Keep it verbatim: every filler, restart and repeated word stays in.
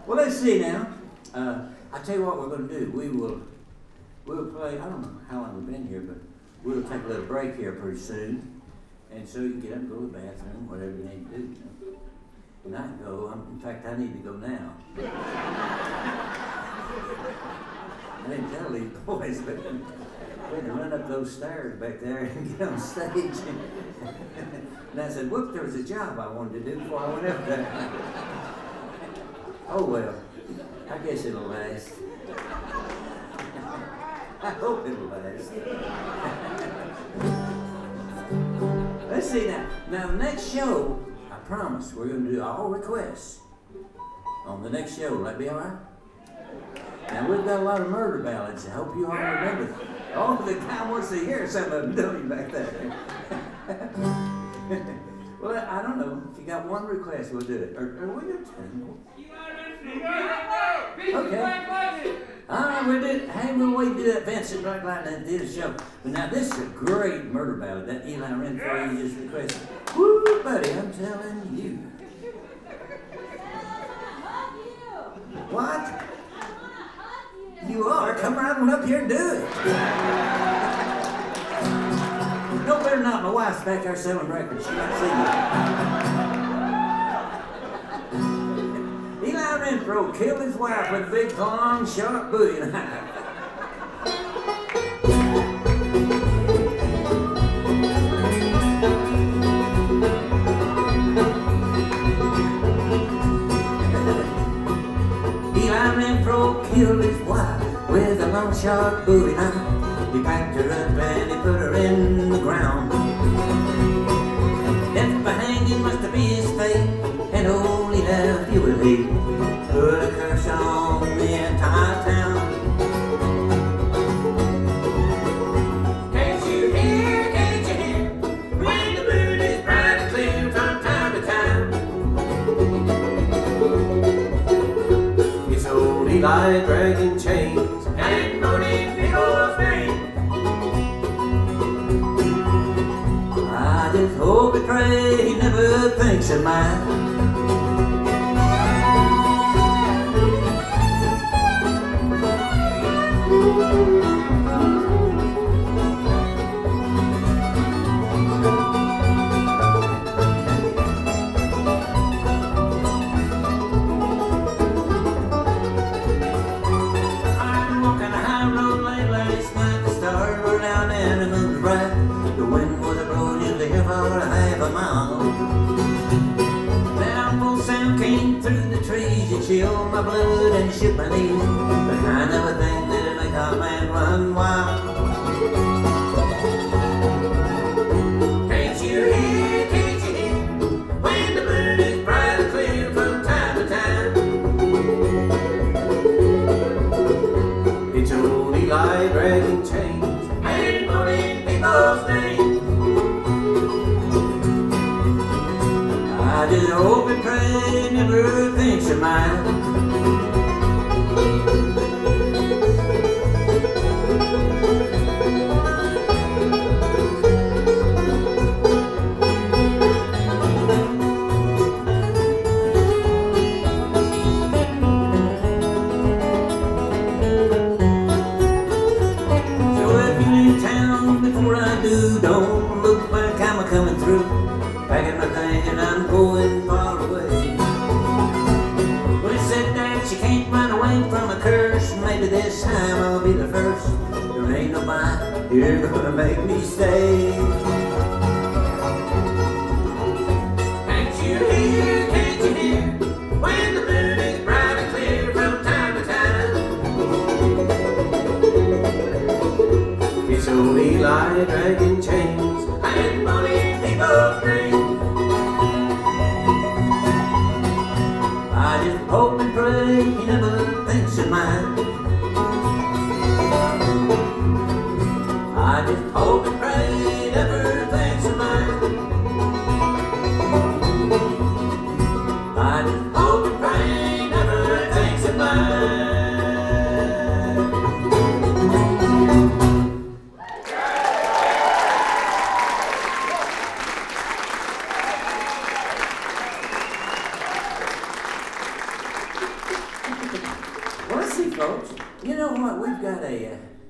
Well, let's see now. Uh, I tell you what we're going to do. We will, we'll play. I don't know how long we've been here, but we'll take a little break here pretty soon, and so you can get up and go to the bathroom, whatever you need to do. And I can go. I'm, in fact, I need to go now. I didn't tell these boys, but we had to run up those stairs back there and get on stage. And I said, "Whoop! There was a job I wanted to do before I went up there." Oh well. I guess it'll last. I hope it'll last. Let's see now. Now, the next show, I promise, we're going to do all requests on the next show. Will that be all right? Now, we've got a lot of murder ballads. I hope you all remember them. Oh, the guy wants to hear some of them, don't you, back there? Well, I don't know. If you got one request, we'll do it. Or, or we'll do ten. Okay. All right, we'll do it. Hey, we'll wait to do that Vincent Black Lightning and do the show. But now, this is a great murder ballad. That Eli Renfro you just requested. Woo, buddy, I'm telling you. What? You are? Come right on up here and do it. No better not. My wife's back there selling records. She might see you. Eli Renfro killed his wife with a big, long, sharp bowie knife. Eli Renfro killed his wife with a long, sharp bowie knife. He packed her up and he put her in the ground. Death by hanging must have been his fate, and only left you with hate. Put a curse on the entire town. Can't you hear, can't you hear, when the moon is bright and clear from time to time? It's old Eli dragging chains and moaning people's names. I just hope and pray he never thinks of mine. Chill my blood and shoot my knees. The kind of a thing that'll make a man run wild. Can't you hear, can't you hear, when the moon is bright and clear from time to time? It's old Eli dragging chains and moaning people's names. I just hope and pray he never thinks of mine. Don't look like I'm a coming through. Packing my thing and I'm going far away. Well, it said that you can't run away from a curse. Maybe this time I'll be the first. There ain't nobody here gonna make me stay. Can't you hear, can't you hear, when the moon is bright and clear from time to time? It's old Eli dragging chains and moaning people's names. I just hope and pray he never thinks of mine. I just hope and pray he never thinks of mine. I just hope and pray he never thinks of mine. folks. You know what? We've got a uh,